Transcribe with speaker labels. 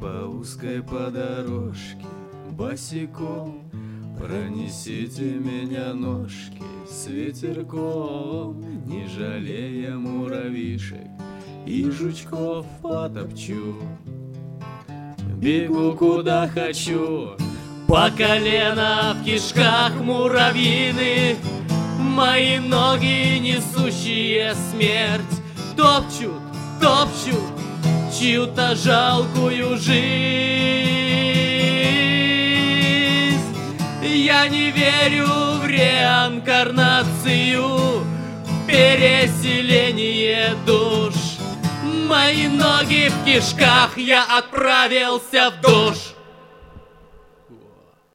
Speaker 1: по узкой по дорожке босиком пронесите меня ножки с ветерком, не жалея муравьишек и жучков потопчу. Бегу куда хочу, по колено в кишках муравьиных, мои ноги, несущие смерть, топчут, топчут чью-то жалкую жизнь. Я не верю в реинкарнацию, в переселение душ. Мои ноги в кишках, я отправился в душ.